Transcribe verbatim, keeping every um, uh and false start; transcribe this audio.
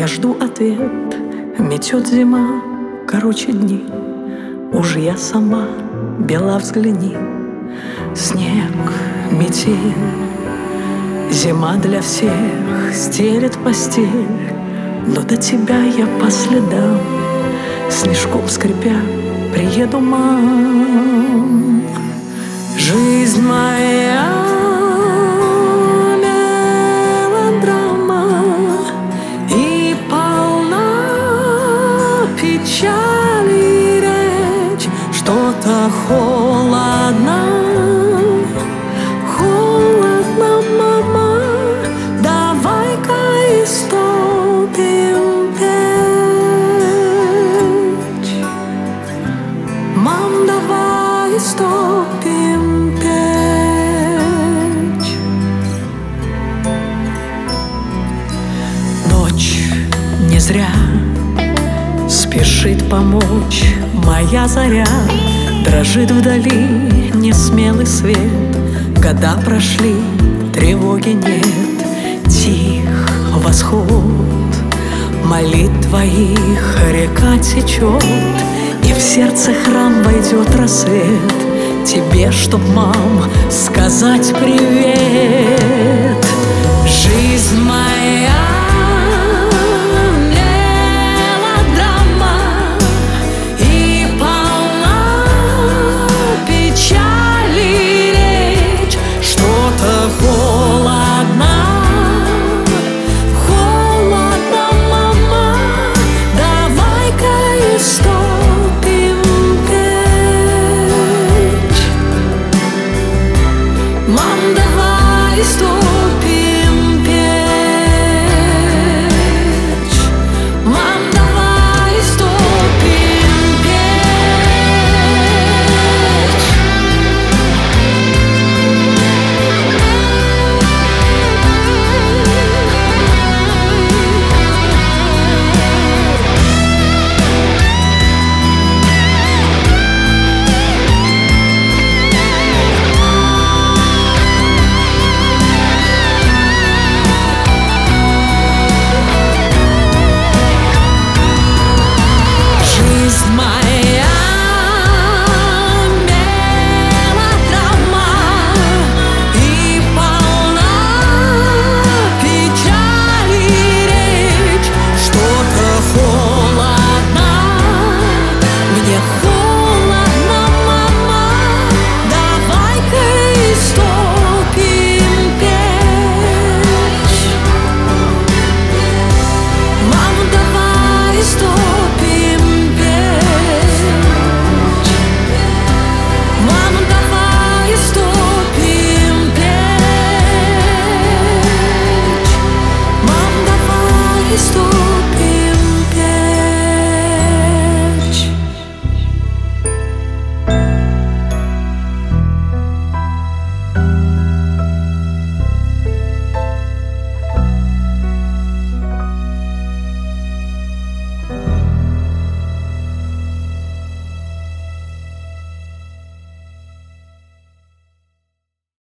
жду ответ, метет зима, короче дни. Уж я сама бела, взгляни. Снег, метель, зима для всех стелет постель. Но до тебя я по следам, снежком скрипя, приеду, мам. Жизнь моя мелодрама и полна печали речь. Что-то холодно, холодно, мама. Давай-ка истопим печь. Мам, давай истопим печь. Ночь не зря спешит помочь моя заря. Дрожит вдали несмелый свет. Года прошли, тревоги нет. Тих восход молитв твоих, река течет, и в сердце храм войдет рассвет. Тебе, чтоб, мам, сказать привет. Жизнь моя холодно, холодно, мама. Давай-ка истопим печь. Мам, давай истопим.